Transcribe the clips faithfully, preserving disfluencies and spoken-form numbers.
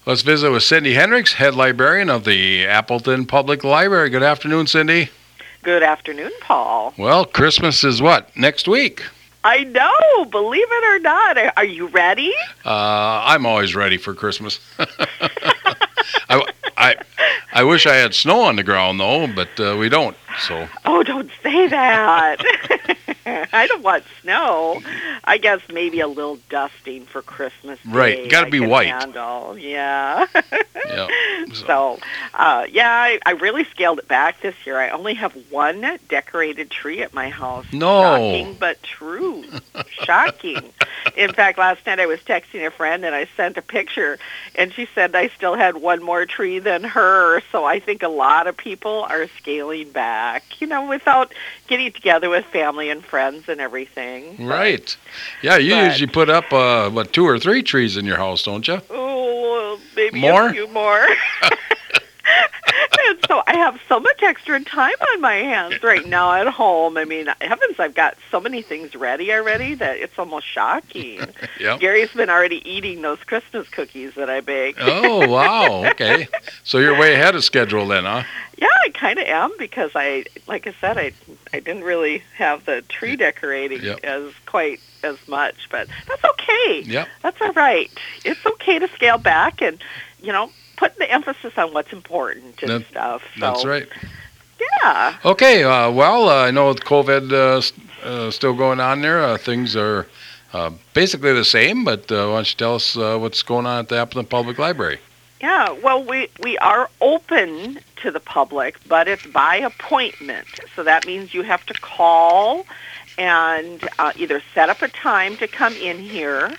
Let's visit with Cindy Hendricks, head librarian of the Appleton Public Library. Good afternoon, Cindy. Good afternoon, Paul. Well, Christmas is what? Next week. I know, believe it or not. Are you ready? Uh, I'm always ready for Christmas. I, I, I wish I had snow on the ground, though, but uh, we don't. So. Oh, don't say that. I don't want snow. I guess maybe a little dusting for Christmas Day. Right, got to be white. Handle. Yeah. Yeah. So, so uh, yeah, I, I really scaled it back this year. I only have one decorated tree at my house. No. Shocking, but true. Shocking. In fact, last night I was texting a friend and I sent a picture, and she said I still had one more tree than her. So I think a lot of people are scaling back, you know, without getting together with family and friends and everything. Right. But, yeah, you but, usually put up, uh, what, two or three trees in your house, don't you? Oh, maybe more? a few more. And so I have so much extra time on my hands right now at home. I mean, heavens, I've got so many things ready already that it's almost shocking. Yep. Gary's been already eating those Christmas cookies that I baked. Oh, wow. Okay. So you're way ahead of schedule then, huh? Yeah, I kind of am because I, like I said, I I didn't really have the tree decorating Yep. as quite as much, but that's okay. Yep. That's all right. It's okay to scale back and, you know, put the emphasis on what's important and That, stuff. So, that's right. Yeah. Okay. Uh, well, uh, I know with COVID uh, uh, still going on there, uh, things are uh, basically the same, but uh, why don't you tell us uh, what's going on at the Appleton Public Library? Yeah, well, we, we are open to the public, but it's by appointment. So that means you have to call and uh, either set up a time to come in here,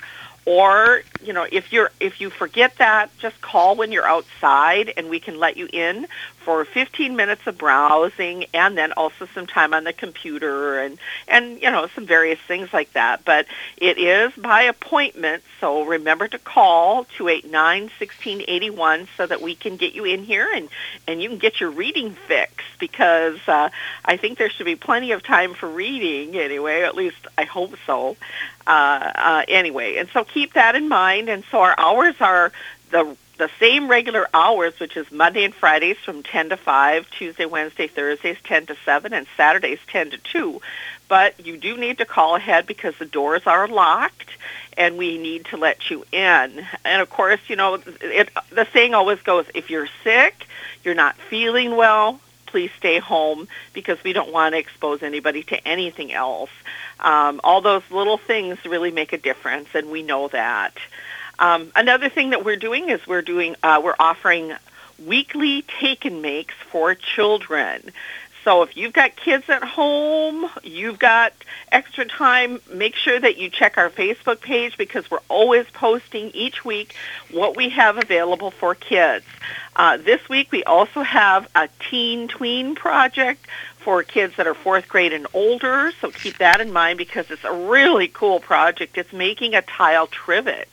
or, you know, if you're if you forget that, just call when you're outside and we can let you in for fifteen minutes of browsing and then also some time on the computer and, and you know, some various things like that. But it is by appointment, so remember to call two eight nine, one six eight one so that we can get you in here and, and you can get your reading fix, because uh, I think there should be plenty of time for reading anyway, at least I hope so. Uh, uh, anyway, and so keep that in mind. And so our hours are the the same regular hours, which is Monday and Fridays from ten to five, Tuesday, Wednesday, Thursdays ten to seven, and Saturdays ten to two. But you do need to call ahead because the doors are locked, and we need to let you in. And, of course, you know, it, the saying always goes, if you're sick, you're not feeling well, please stay home, because we don't want to expose anybody to anything else. Um, all those little things really make a difference, and we know that. Um, another thing that we're doing is we're doing uh, we're offering weekly take and makes for children. So if you've got kids at home, you've got extra time, make sure that you check our Facebook page, because we're always posting each week what we have available for kids. Uh, this week we also have a teen tween project for kids that are fourth grade and older, so keep that in mind because it's a really cool project. It's making a tile trivet.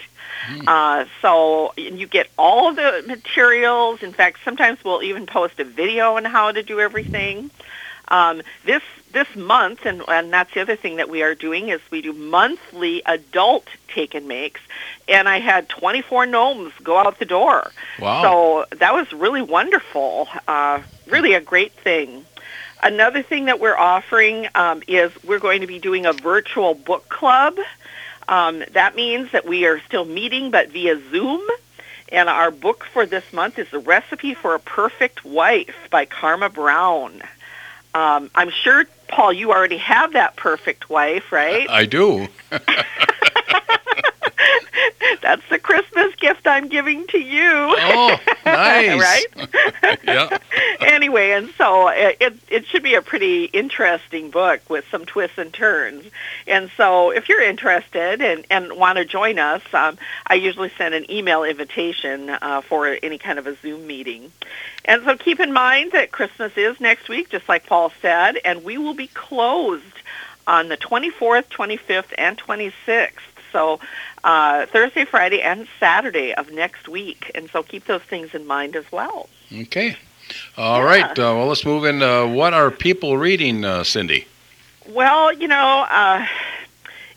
Uh, so you get all of the materials. In fact, sometimes we'll even post a video on how to do everything. Um, this this month, and, and that's the other thing that we are doing, is we do monthly adult take and makes, and I had twenty-four gnomes go out the door. Wow. So that was really wonderful, uh, really a great thing. Another thing that we're offering um, is we're going to be doing a virtual book club. Um, that means that we are still meeting, but via Zoom. And our book for this month is The Recipe for a Perfect Wife by Karma Brown. Um, I'm sure, Paul, you already have that perfect wife, right? I do. That's the Christmas gift I'm giving to you. Oh, nice. Right? Yeah. Anyway, and so it, it it should be a pretty interesting book with some twists and turns. And so if you're interested and, and want to join us, um, I usually send an email invitation uh, for any kind of a Zoom meeting. And so keep in mind that Christmas is next week, just like Paul said, and we will be closed on the twenty-fourth, twenty-fifth, and twenty-sixth. So uh, Thursday, Friday, and Saturday of next week. And so keep those things in mind as well. Okay. All Yeah. right. Uh, well, let's move in. Uh, what are people reading, uh, Cindy? Well, you know, uh,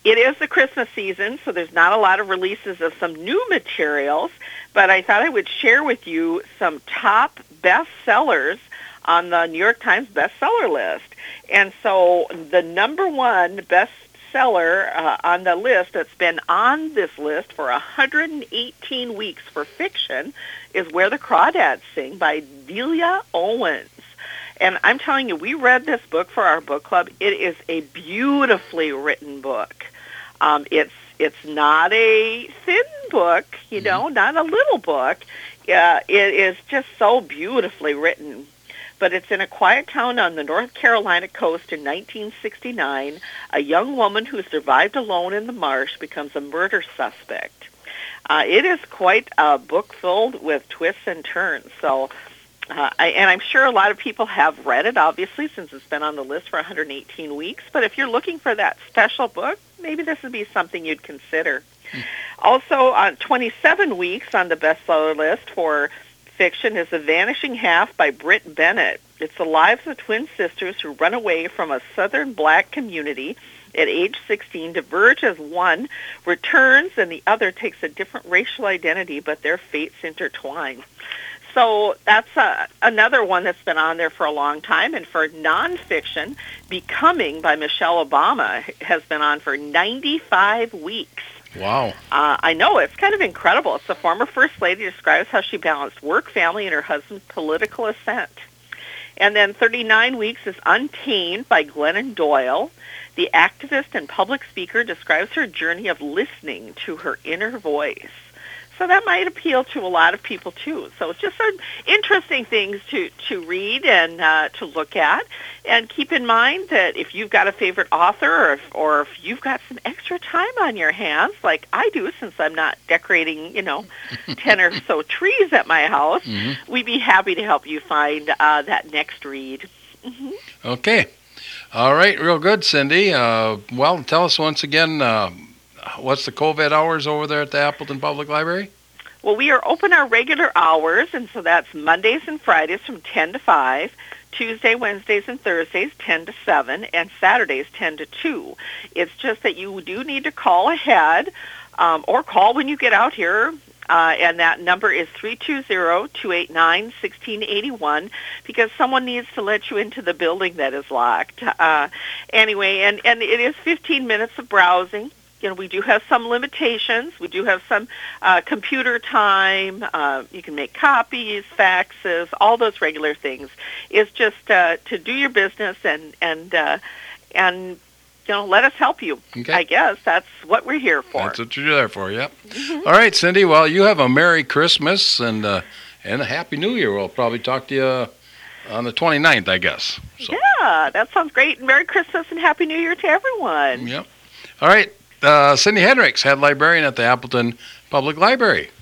it is the Christmas season, so there's not a lot of releases of some new materials, but I thought I would share with you some top bestsellers on the New York Times bestseller list. And so the number one bestseller uh, on the list that's been on this list for one hundred eighteen weeks for fiction is Where the Crawdads Sing by Delia Owens. And I'm telling you, we read this book for our book club. It is a beautifully written book. Um, it's it's not a thin book, you know, mm-hmm. not a little book. Uh, it is just so beautifully written. But it's in a quiet town on the North Carolina coast in nineteen sixty-nine. A young woman who survived alone in the marsh becomes a murder suspect. Uh, it is quite a book filled with twists and turns. So, uh, I, and I'm sure a lot of people have read it, obviously, since it's been on the list for one hundred eighteen weeks. But if you're looking for that special book, maybe this would be something you'd consider. Mm. Also, on twenty-seven weeks on the bestseller list for fiction is The Vanishing Half by Britt Bennett. It's the lives of twin sisters who run away from a southern black community at age sixteen, diverge as one returns and the other takes a different racial identity, but their fates intertwine. So that's uh, another one that's been on there for a long time. And for nonfiction, Becoming by Michelle Obama has been on for ninety-five weeks. Wow. Uh, I know, it's kind of incredible. It's the former First Lady describes how she balanced work, family, and her husband's political ascent. And then thirty-nine weeks is Untamed by Glennon Doyle. The activist and public speaker describes her journey of listening to her inner voice. So that might appeal to a lot of people, too. So it's just some interesting things to, to read and uh, to look at. And keep in mind that if you've got a favorite author or if, or if you've got some extra time on your hands, like I do since I'm not decorating, you know, ten or so trees at my house, mm-hmm. we'd be happy to help you find uh, that next read. Mm-hmm. Okay. All right. Real good, Cindy. Uh, well, tell us once again, uh, what's the COVID hours over there at the Appleton Public Library? Well, we are open our regular hours, and so that's Mondays and Fridays from ten to five, Tuesday, Wednesdays, and Thursdays ten to seven, and Saturdays ten to two. It's just that you do need to call ahead um, or call when you get out here, uh, and that number is three two zero, two eight nine, one six eight one because someone needs to let you into the building that is locked. Uh, anyway, and, and it is fifteen minutes of browsing. You know, we do have some limitations. We do have some uh, computer time. Uh, you can make copies, faxes, all those regular things. It's just uh, to do your business and and uh, and you know, let us help you. Okay. I guess that's what we're here for. That's what you're there for. Yep. Mm-hmm. All right, Cindy. Well, you have a Merry Christmas and uh, and a Happy New Year. We'll probably talk to you on the twenty-ninth, I guess. So. Yeah, that sounds great. Merry Christmas and Happy New Year to everyone. Yep. All right. Uh, Cindy Hendricks, head librarian at the Appleton Public Library.